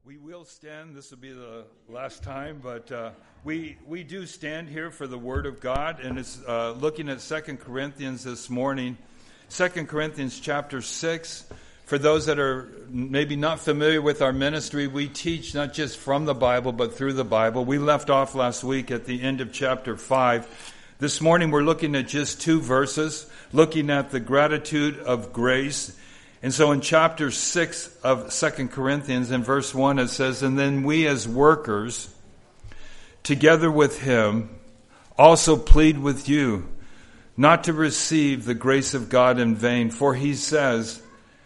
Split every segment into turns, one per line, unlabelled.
We will stand. This will be the last time, but we do stand here for the Word of God, and it's looking at 2 Corinthians this morning. 2 Corinthians chapter 6. For those that are maybe not familiar with our ministry, we teach not just from the Bible, but through the Bible. We left off last week at the end of chapter 5. This morning we're looking at just 2 verses, looking at the gratitude of grace. And so in chapter 6 of 2 Corinthians, in verse 1, it says, "And then we as workers, together with him, also plead with you, not to receive the grace of God in vain. For he says,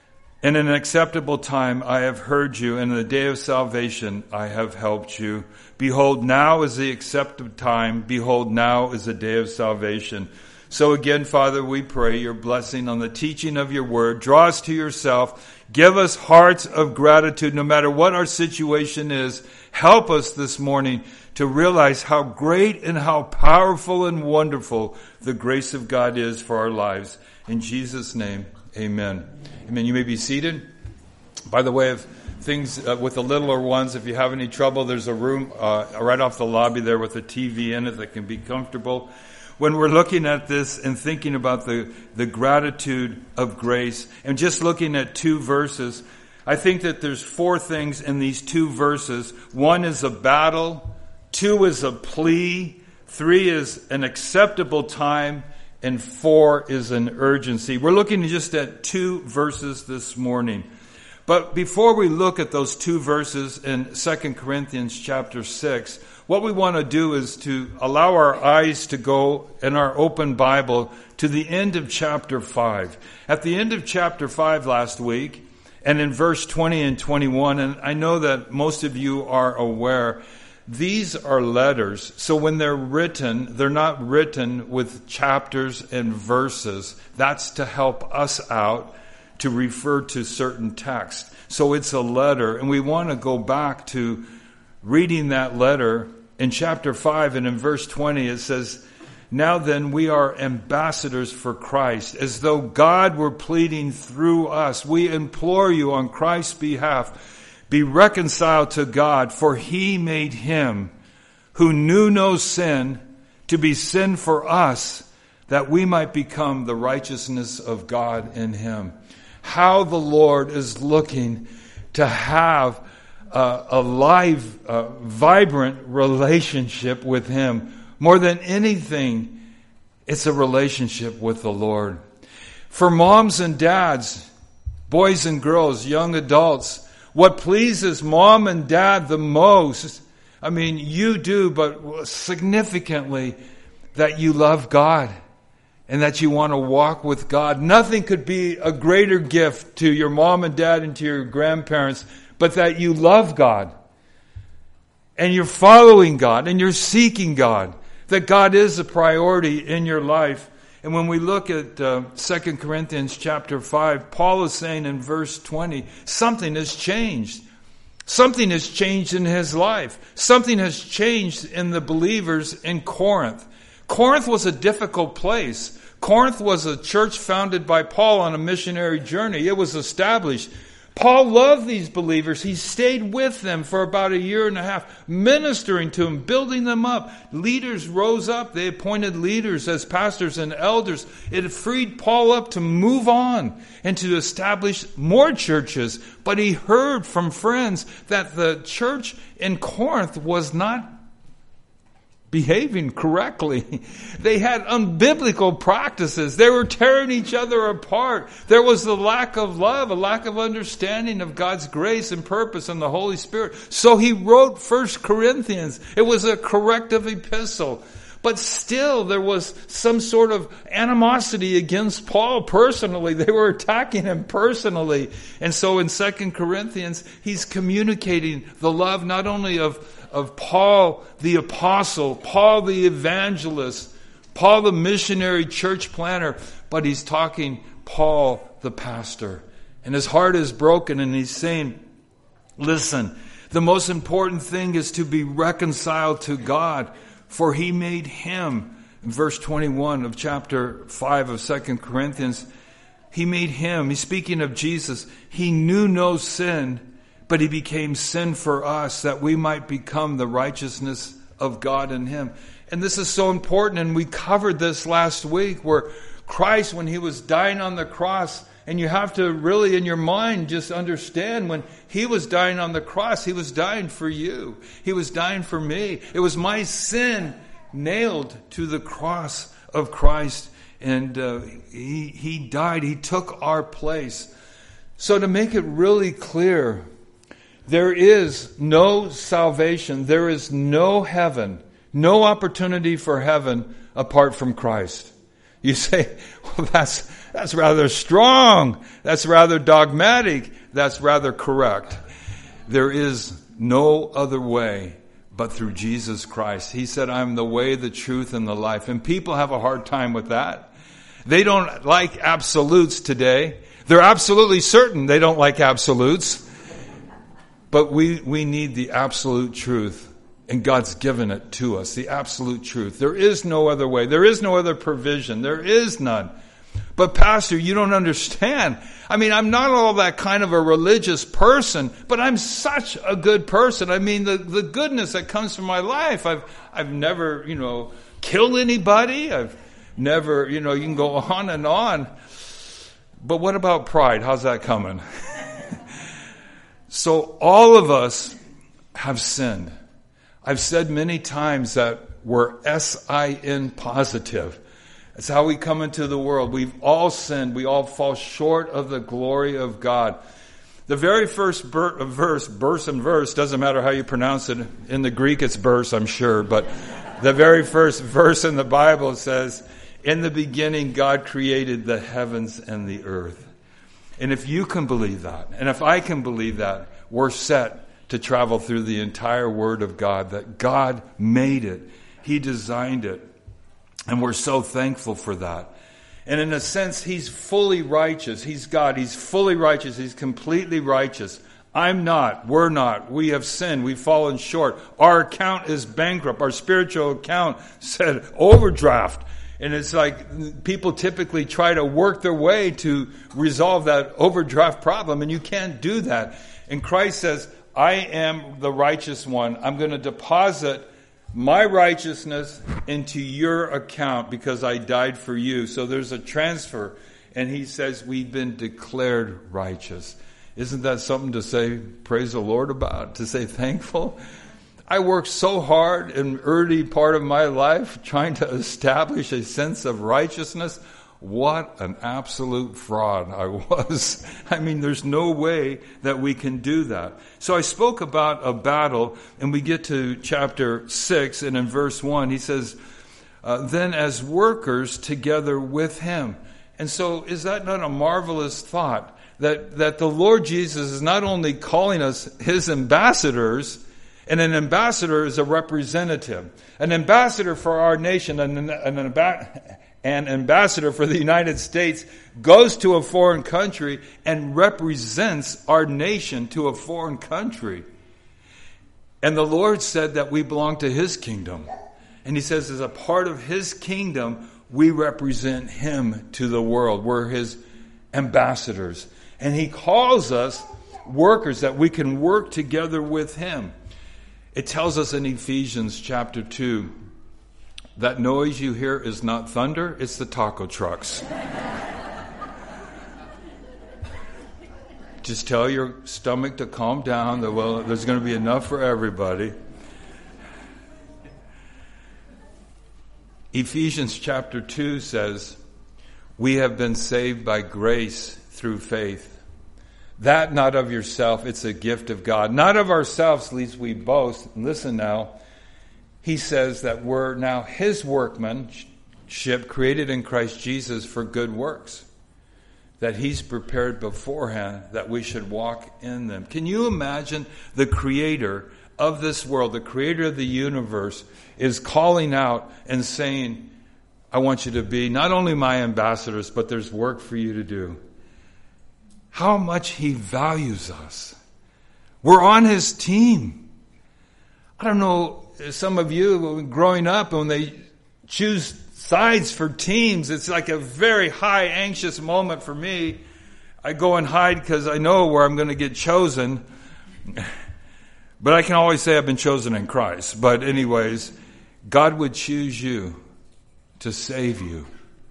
in an acceptable time I have heard you, and in the day of salvation I have helped you. Behold, now is the accepted time. Behold, now is the day of salvation." So again, Father, we pray your blessing on the teaching of your word. Draw us to yourself. Give us hearts of gratitude no matter what our situation is. Help us this morning to realize how great and how powerful and wonderful the grace of God is for our lives. In Jesus' name, amen. Amen. You may be seated. By the way of things with the littler ones, if you have any trouble, there's a room right off the lobby there with a TV in it that can be comfortable. When we're looking at this and thinking about the gratitude of grace and just looking at 2 verses, I think that there's 4 things in these 2 verses. 1 is a battle, 2 is a plea, 3 is an acceptable time, and 4 is an urgency. We're looking just at 2 verses this morning. But before we look at those 2 verses in 2 Corinthians chapter 6, what we want to do is to allow our eyes to go in our open Bible to the end of chapter 5. At the end of chapter 5 last week, and in verse 20 and 21, and I know that most of you are aware, these are letters. So when they're written, they're not written with chapters and verses. That's to help us out to refer to certain texts. So it's a letter, and we want to go back to reading that letter. In chapter 5 and in verse 20 it says, "Now then we are ambassadors for Christ, as though God were pleading through us. We implore you on Christ's behalf, be reconciled to God, for he made him who knew no sin to be sin for us, that we might become the righteousness of God in him." How the Lord is looking to have a live, vibrant relationship with him. More than anything, it's a relationship with the Lord. For moms and dads, boys and girls, young adults, what pleases mom and dad the most, I mean, you do, but significantly, that you love God and that you want to walk with God. Nothing could be a greater gift to your mom and dad and to your grandparents but that you love God, and you're following God, and you're seeking God, that God is a priority in your life. And when we look at 2 Corinthians chapter 5, Paul is saying in verse 20, something has changed. Something has changed in his life. Something has changed in the believers in Corinth. Corinth was a difficult place. Corinth was a church founded by Paul on a missionary journey. It was established. Paul loved these believers. He stayed with them for about 1.5 years, ministering to them, building them up. Leaders rose up. They appointed leaders as pastors and elders. It freed Paul up to move on and to establish more churches. But he heard from friends that the church in Corinth was not behaving correctly. They had unbiblical practices. They were tearing each other apart. There was a lack of love, a lack of understanding of God's grace and purpose and the Holy Spirit. So he wrote 1 Corinthians. It was a corrective epistle. But still, there was some sort of animosity against Paul personally. They were attacking him personally. And so in 2 Corinthians, he's communicating the love not only of Paul the apostle, Paul the evangelist, Paul the missionary church planner, but he's talking Paul the pastor. And his heart is broken, and he's saying, listen, the most important thing is to be reconciled to God, for he made him. In verse 21 of chapter 5 of 2 Corinthians, he made him, he's speaking of Jesus, he knew no sin but he became sin for us that we might become the righteousness of God in him. And this is so important, and we covered this last week, where Christ, when he was dying on the cross, and you have to really in your mind just understand, when he was dying on the cross, he was dying for you. He was dying for me. It was my sin nailed to the cross of Christ, and he died. He took our place. So to make it really clear, there is no salvation, there is no heaven, no opportunity for heaven apart from Christ. You say, well, that's rather strong. That's rather dogmatic. That's rather correct. There is no other way but through Jesus Christ. He said, I'm the way, the truth, and the life. And people have a hard time with that. They don't like absolutes today. They're absolutely certain they don't like absolutes. But we need the absolute truth. And God's given it to us, the absolute truth. There is no other way. There is no other provision. There is none. But Pastor, you don't understand. I mean, I'm not all that kind of a religious person, but I'm such a good person. I mean, the goodness that comes from my life. I've never, killed anybody. I've never, you can go on and on. But what about pride? How's that coming? So all of us have sinned. I've said many times that we're S-I-N positive. That's how we come into the world. We've all sinned. We all fall short of the glory of God. The very first verse, doesn't matter how you pronounce it. In the Greek it's verse, I'm sure. But the very first verse in the Bible says, in the beginning God created the heavens and the earth. And if you can believe that, and if I can believe that, we're set to travel through the entire Word of God, that God made it. He designed it. And we're so thankful for that. And in a sense, He's fully righteous. He's God. He's fully righteous. He's completely righteous. I'm not. We're not. We have sinned. We've fallen short. Our account is bankrupt. Our spiritual account said overdraft. And it's like people typically try to work their way to resolve that overdraft problem, and you can't do that. And Christ says, I am the righteous one. I'm going to deposit my righteousness into your account because I died for you. So there's a transfer. And he says we've been declared righteous. Isn't that something to say praise the Lord about? To say thankful? I worked so hard in early part of my life trying to establish a sense of righteousness. What an absolute fraud I was. I mean, there's no way that we can do that. So I spoke about a battle, and we get to chapter 6, and in verse 1, he says, then as workers together with him. And so is that not a marvelous thought? That the Lord Jesus is not only calling us his ambassadors, and an ambassador is a representative. An ambassador for our nation, an ambassador for the United States goes to a foreign country and represents our nation to a foreign country. And the Lord said that we belong to his kingdom. And he says as a part of his kingdom, we represent him to the world. We're his ambassadors. And he calls us workers, that we can work together with him. It tells us in Ephesians chapter 2, that noise you hear is not thunder, it's the taco trucks. Just tell your stomach to calm down, that, well, there's going to be enough for everybody. Ephesians chapter 2 says, we have been saved by grace through faith. That not of yourself, it's a gift of God. Not of ourselves, lest we boast. Listen now. He says that we're now his workmanship, created in Christ Jesus for good works, that he's prepared beforehand that we should walk in them. Can you imagine the creator of this world, the creator of the universe, is calling out and saying, I want you to be not only my ambassadors, but there's work for you to do. How much he values us. We're on his team. I don't know, some of you, growing up, when they choose sides for teams, it's like a very high, anxious moment for me. I go and hide because I know where I'm going to get chosen. But I can always say I've been chosen in Christ. But anyways, God would choose you to save you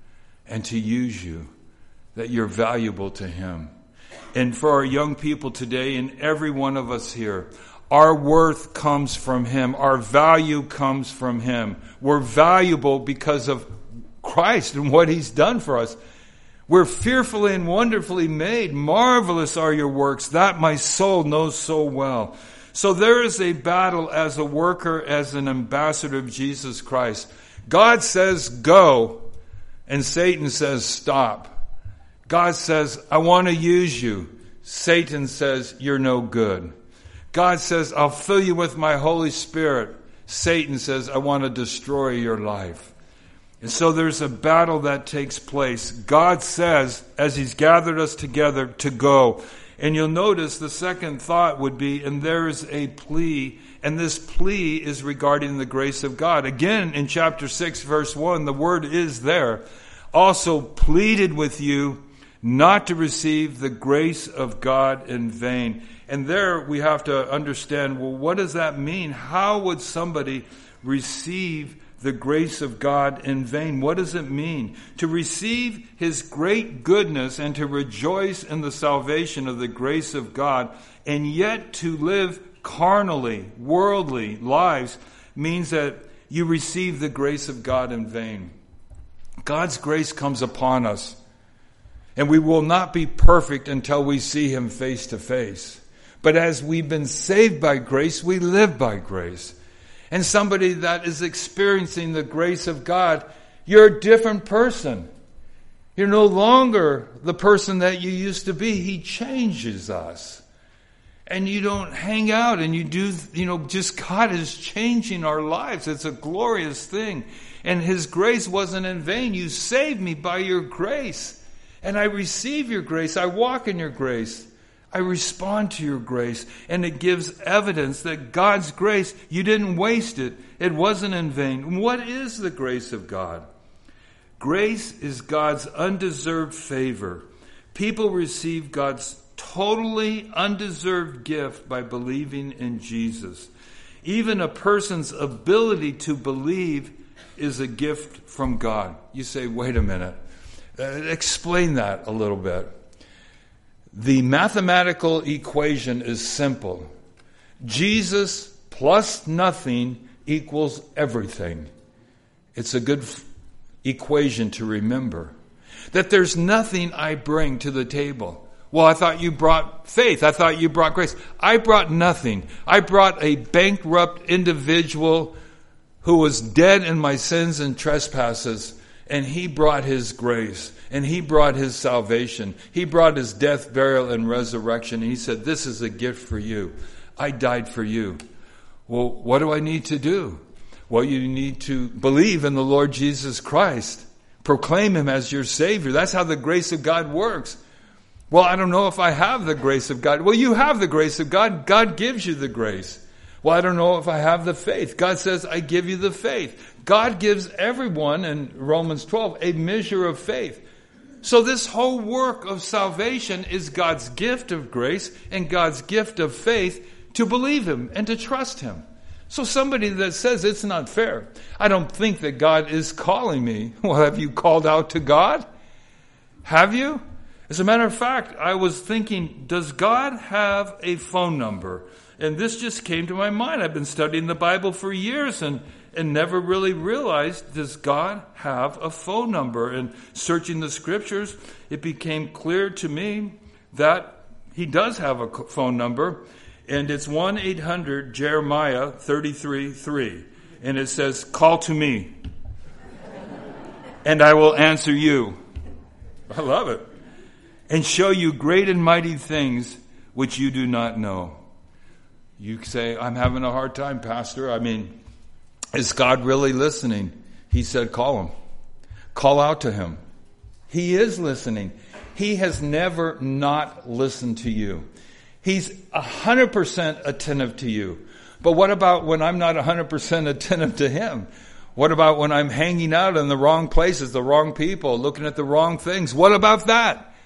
and to use you, that you're valuable to Him. And for our young people today, and every one of us here, our worth comes from Him. Our value comes from Him. We're valuable because of Christ and what He's done for us. We're fearfully and wonderfully made. Marvelous are your works. That my soul knows so well. So there is a battle as a worker, as an ambassador of Jesus Christ. God says, go. And Satan says, stop. God says, I want to use you. Satan says, you're no good. God says, I'll fill you with my Holy Spirit. Satan says, I want to destroy your life. And so there's a battle that takes place. God says, as He's gathered us together, to go. And you'll notice the second thought would be, and there is a plea, and this plea is regarding the grace of God. Again, in chapter 6, verse 1, the word is there. Also pleaded with you not to receive the grace of God in vain. And there we have to understand, well, what does that mean? How would somebody receive the grace of God in vain? What does it mean? To receive His great goodness and to rejoice in the salvation of the grace of God, and yet to live carnally, worldly lives, means that you receive the grace of God in vain. God's grace comes upon us, and we will not be perfect until we see Him face to face. But as we've been saved by grace, we live by grace. And somebody that is experiencing the grace of God, you're a different person. You're no longer the person that you used to be. He changes us. And you don't hang out and you do, just God is changing our lives. It's a glorious thing. And His grace wasn't in vain. You saved me by your grace. And I receive your grace. I walk in your grace. I respond to your grace. And it gives evidence that God's grace, you didn't waste it. It wasn't in vain. What is the grace of God? Grace is God's undeserved favor. People receive God's totally undeserved gift by believing in Jesus. Even a person's ability to believe is a gift from God. You say, wait a minute. Explain that a little bit. The mathematical equation is simple. Jesus plus nothing equals everything. It's a good equation to remember. That there's nothing I bring to the table. Well, I thought you brought faith. I thought you brought grace. I brought nothing. I brought a bankrupt individual who was dead in my sins and trespasses. And He brought His grace, and He brought His salvation. He brought His death, burial, and resurrection. And He said, this is a gift for you. I died for you. Well, what do I need to do? Well, you need to believe in the Lord Jesus Christ. Proclaim Him as your Savior. That's how the grace of God works. Well, I don't know if I have the grace of God. Well, you have the grace of God. God gives you the grace. Well, I don't know if I have the faith. God says, I give you the faith. God gives everyone, in Romans 12, a measure of faith. So this whole work of salvation is God's gift of grace and God's gift of faith to believe Him and to trust Him. So somebody that says it's not fair, I don't think that God is calling me. Well, have you called out to God? Have you? As a matter of fact, I was thinking, does God have a phone number? And this just came to my mind. I've been studying the Bible for years and never really realized, does God have a phone number? And searching the scriptures, it became clear to me that He does have a phone number. And it's 1-800-JEREMIAH 33:3. And it says, call to me, and I will answer you. I love it. And show you great and mighty things which you do not know. You say, I'm having a hard time, Pastor. I mean, is God really listening? He said, call Him. Call out to Him. He is listening. He has never not listened to you. He's 100% attentive to you. But what about when I'm not 100% attentive to Him? What about when I'm hanging out in the wrong places, the wrong people, looking at the wrong things? What about that?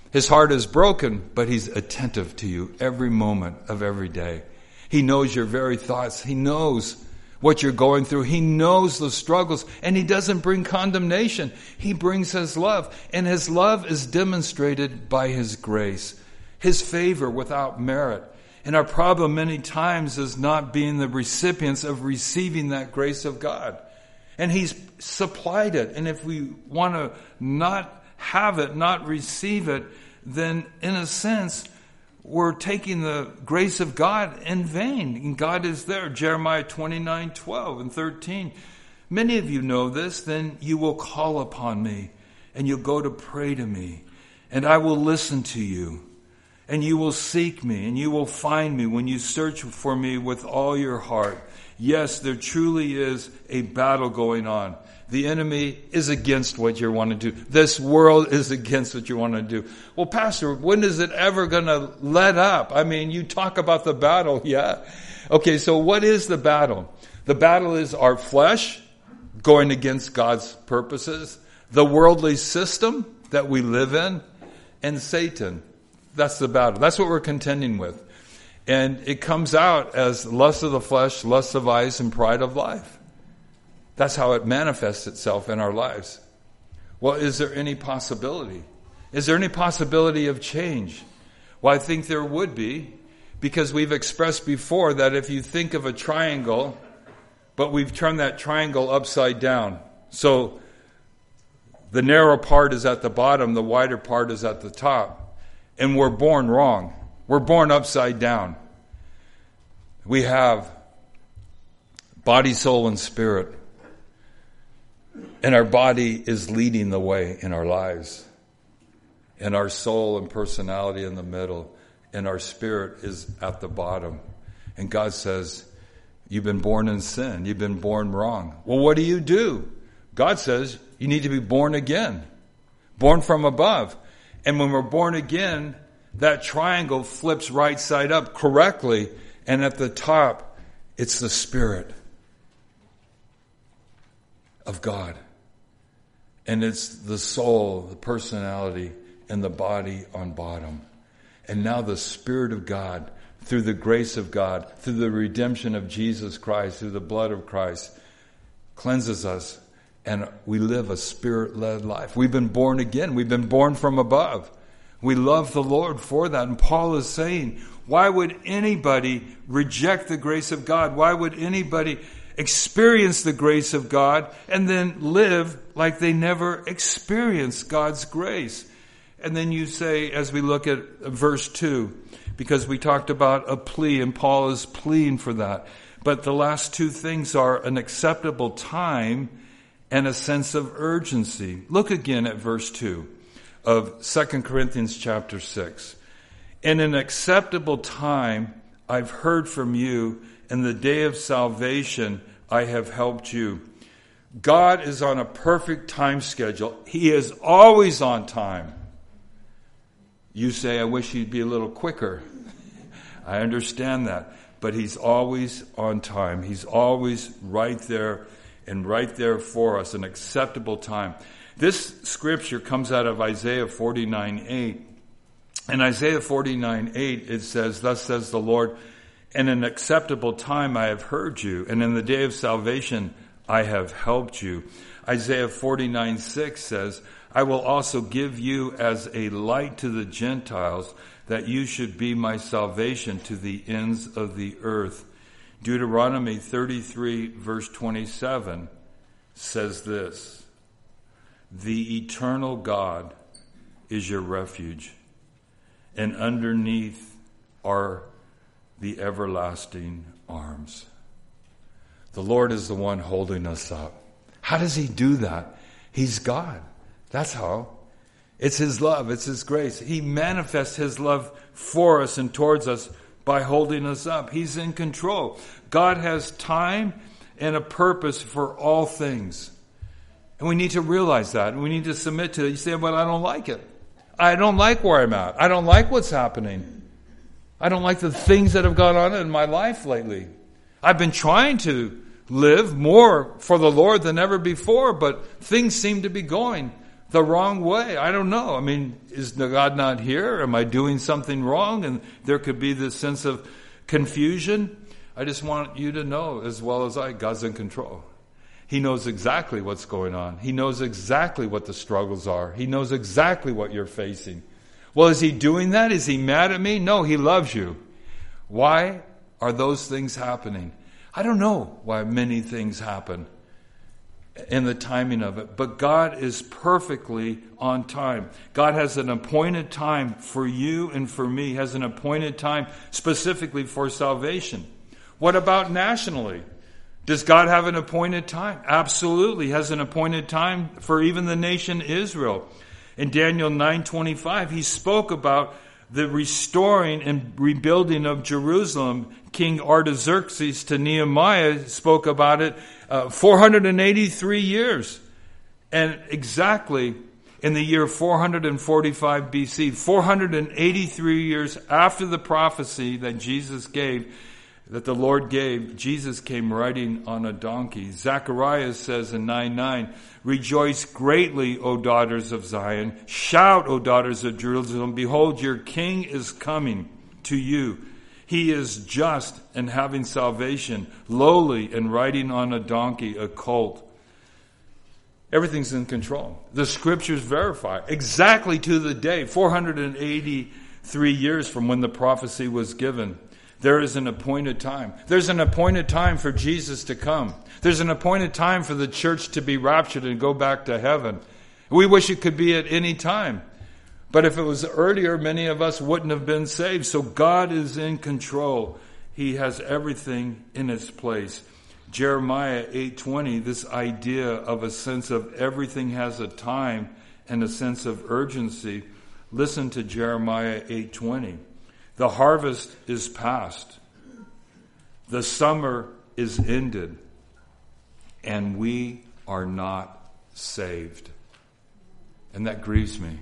His heart is broken, but He's attentive to you every moment of every day. He knows your very thoughts. He knows what you're going through. He knows the struggles, and He doesn't bring condemnation. He brings His love, and His love is demonstrated by His grace, His favor without merit. And our problem many times is not being the recipients of receiving that grace of God. And He's supplied it. And if we want to not have it, not receive it, then in a sense, we're taking the grace of God in vain. And God is there. Jeremiah 29:12 and 13. Many of you know this. Then you will call upon me, and you'll go to pray to me, and I will listen to you. And you will seek me, and you will find me when you search for me with all your heart. Yes, there truly is a battle going on. The enemy is against what you want to do. This world is against what you want to do. Well, Pastor, when is it ever going to let up? I mean, you talk about the battle, yeah. Okay, so what is the battle? The battle is our flesh going against God's purposes, the worldly system that we live in, and Satan. That's the battle. That's what we're contending with. And it comes out as lust of the flesh, lust of eyes, and pride of life. That's how it manifests itself in our lives. Well, is there any possibility? Is there any possibility of change? Well, I think there would be, because we've expressed before that if you think of a triangle, but we've turned that triangle upside down. So the narrow part is at the bottom, the wider part is at the top. And we're born wrong. We're born upside down. We have body, soul, and spirit. And our body is leading the way in our lives. And our soul and personality in the middle. And our spirit is at the bottom. And God says, you've been born in sin. You've been born wrong. Well, what do? God says you need to be born again. Born from above. And when we're born again, that triangle flips right side up correctly. And at the top, it's the Spirit of God. And it's the soul, the personality, and the body on bottom. And now the Spirit of God, through the grace of God, through the redemption of Jesus Christ, through the blood of Christ, cleanses us. And we live a Spirit-led life. We've been born again. We've been born from above. We love the Lord for that. And Paul is saying, why would anybody reject the grace of God? Why would anybody experience the grace of God and then live like they never experienced God's grace? And then you say, as we look at verse 2, because we talked about a plea, and Paul is pleading for that. But the last two things are an acceptable time and a sense of urgency. Look again at verse 2 of 2 Corinthians chapter 6. In an acceptable time I've heard from you, in the day of salvation I have helped you. God is on a perfect time schedule. He is always on time. You say, I wish he'd be a little quicker. I understand that. But he's always on time. He's always right there and right there for us, an acceptable time. This scripture comes out of Isaiah 49:8. In Isaiah 49:8, it says, thus says the Lord, in an acceptable time I have heard you, and in the day of salvation I have helped you. Isaiah 49:6 says, I will also give you as a light to the Gentiles, that you should be my salvation to the ends of the earth. Deuteronomy 33 verse 27 says this, the eternal God is your refuge, and underneath are the everlasting arms. The Lord is the one holding us up. How does he do that? He's God. That's how. It's his love. It's his grace. He manifests his love for us and towards us by holding us up. He's in control. God has time and a purpose for all things. And we need to realize that. And we need to submit to it. You say, well, I don't like it. I don't like where I'm at. I don't like what's happening. I don't like the things that have gone on in my life lately. I've been trying to live more for the Lord than ever before, but things seem to be going the wrong way. I don't know. I mean, is God not here? Am I doing something wrong? And there could be this sense of confusion. I just want you to know, as well as I, God's in control. He knows exactly what's going on. He knows exactly what the struggles are. He knows exactly what you're facing. Well, is he doing that? Is he mad at me? No, he loves you. Why are those things happening? I don't know why many things happen in the timing of it, but God is perfectly on time. God has an appointed time for you and for me, has an appointed time specifically for salvation. What about nationally? Does God have an appointed time? Absolutely, he has an appointed time for even the nation Israel. In Daniel 9:25, he spoke about the restoring and rebuilding of Jerusalem. King Artaxerxes to Nehemiah spoke about it 483 years. And exactly in the year 445 BC, 483 years after the prophecy that Jesus gave, that the Lord gave, Jesus came riding on a donkey. Zechariah says in 9:9, "Rejoice greatly, O daughters of Zion. Shout, O daughters of Jerusalem. Behold, your king is coming to you. He is just and having salvation, lowly and riding on a donkey, a colt." Everything's in control. The scriptures verify exactly to the day, 483 years from when the prophecy was given. There is an appointed time. There's an appointed time for Jesus to come. There's an appointed time for the church to be raptured and go back to heaven. We wish it could be at any time. But if it was earlier, many of us wouldn't have been saved. So God is in control. He has everything in its place. Jeremiah 8:20, this idea of a sense of everything has a time and a sense of urgency. Listen to Jeremiah 8:20. The harvest is past. The summer is ended. And we are not saved. And that grieves me.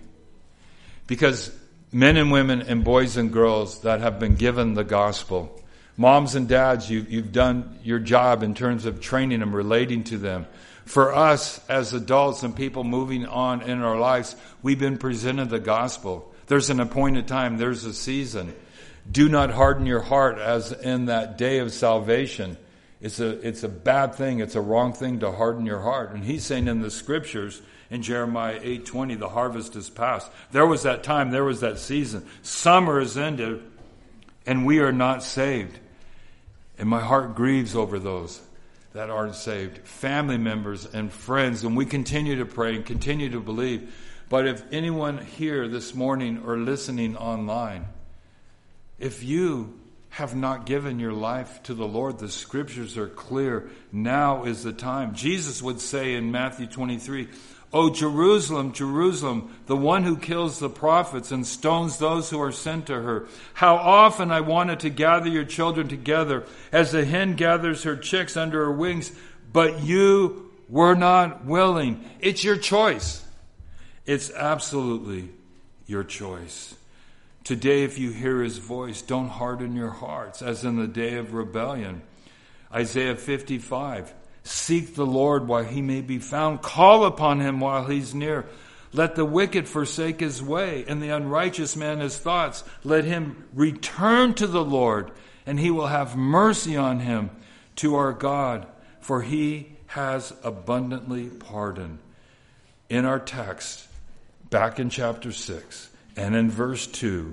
Because men and women and boys and girls that have been given the gospel, moms and dads, you've done your job in terms of training them, relating to them. For us as adults and people moving on in our lives, we've been presented the gospel. There's an appointed time. There's a season. Do not harden your heart as in that day of salvation. It's a bad thing. It's a wrong thing to harden your heart. And he's saying in the scriptures, in Jeremiah 8:20, the harvest is past. There was that time. There was that season. Summer is ended, and we are not saved. And my heart grieves over those that aren't saved. Family members and friends. And we continue to pray and continue to believe. But if anyone here this morning or listening online, if you have not given your life to the Lord, the scriptures are clear. Now is the time. Jesus would say in Matthew 23, "O Jerusalem, Jerusalem, the one who kills the prophets and stones those who are sent to her. How often I wanted to gather your children together as a hen gathers her chicks under her wings, but you were not willing." It's your choice. It's absolutely your choice. Today, if you hear his voice, don't harden your hearts, as in the day of rebellion. Isaiah 55, "Seek the Lord while he may be found. Call upon him while he's near. Let the wicked forsake his way, and the unrighteous man his thoughts. Let him return to the Lord, and he will have mercy on him, to our God, for he has abundantly pardoned." In our text, back in chapter 6, and in verse 2,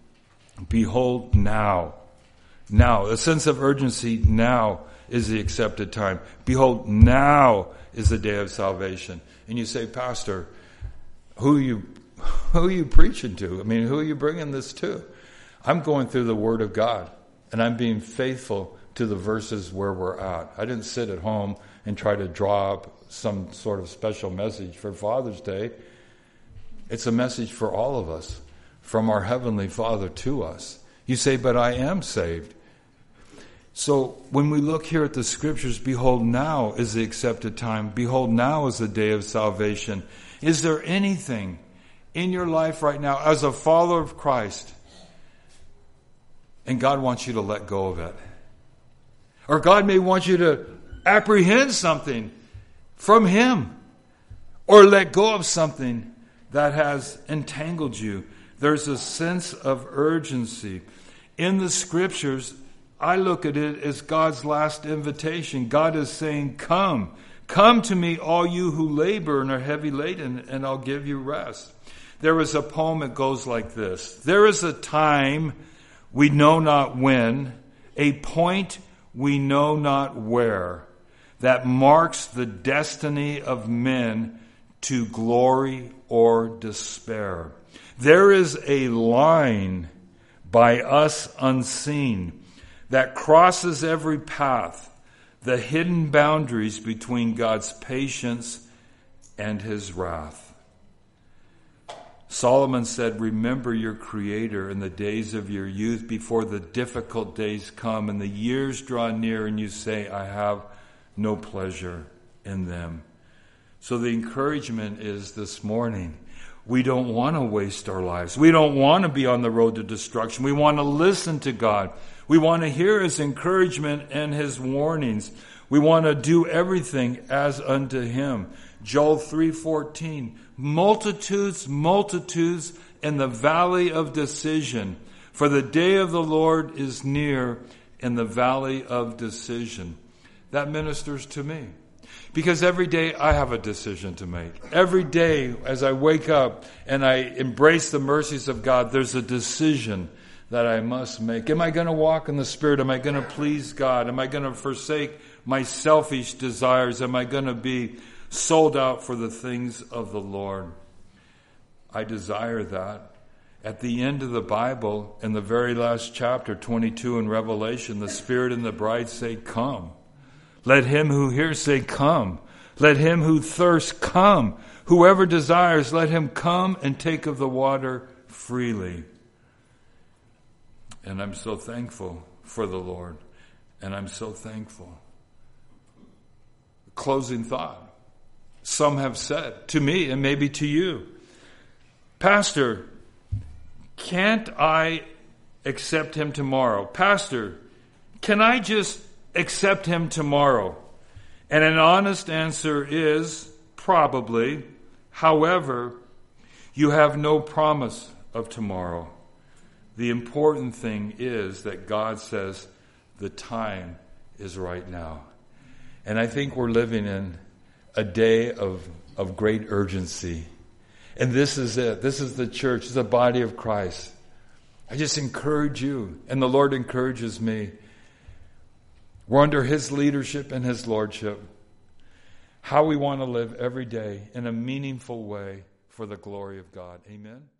behold now. Now, a sense of urgency, now is the accepted time. Behold, now is the day of salvation. And you say, "Pastor, who are you preaching to? I mean, who are you bringing this to?" I'm going through the Word of God, and I'm being faithful to the verses where we're at. I didn't sit at home and try to draw up some sort of special message for Father's Day. It's a message for all of us, from our Heavenly Father to us. You say, "But I am saved." So when we look here at the scriptures, behold, now is the accepted time. Behold, now is the day of salvation. Is there anything in your life right now as a follower of Christ, and God wants you to let go of it? Or God may want you to apprehend something from him. or let go of something that has entangled you. There's a sense of urgency. In the scriptures, I look at it as God's last invitation. God is saying, come. Come to me, all you who labor and are heavy laden, and I'll give you rest. There was a poem that goes like this. There is a time we know not when, a point we know not where, that marks the destiny of men to glory or despair. There is a line by us unseen that crosses every path, the hidden boundaries between God's patience and his wrath. Solomon said, remember your Creator in the days of your youth before the difficult days come and the years draw near and you say, I have no pleasure in them. So the encouragement is this morning, we don't want to waste our lives. We don't want to be on the road to destruction. We want to listen to God. We want to hear his encouragement and his warnings. We want to do everything as unto him. Joel 3:14, multitudes in the valley of decision, for the day of the Lord is near in the valley of decision. That ministers to me. Because every day I have a decision to make. Every day as I wake up and I embrace the mercies of God, there's a decision that I must make. Am I going to walk in the Spirit? Am I going to please God? Am I going to forsake my selfish desires? Am I going to be sold out for the things of the Lord? I desire that. At the end of the Bible, in the very last chapter, 22 in Revelation, the Spirit and the bride say, come. Let him who hears say, come. Let him who thirsts come. Whoever desires, let him come and take of the water freely. And I'm so thankful for the Lord. And I'm so thankful. Closing thought. Some have said to me and maybe to you, Pastor, can't I accept him tomorrow? Pastor, can I just accept him tomorrow? And an honest answer is probably. However, you have no promise of tomorrow. The important thing is that God says the time is right now. And I think we're living in a day of great urgency. And this is it. This is the church. This is the body of Christ. I just encourage you, and the Lord encourages me. We're under his leadership and his lordship. How we want to live every day in a meaningful way for the glory of God. Amen.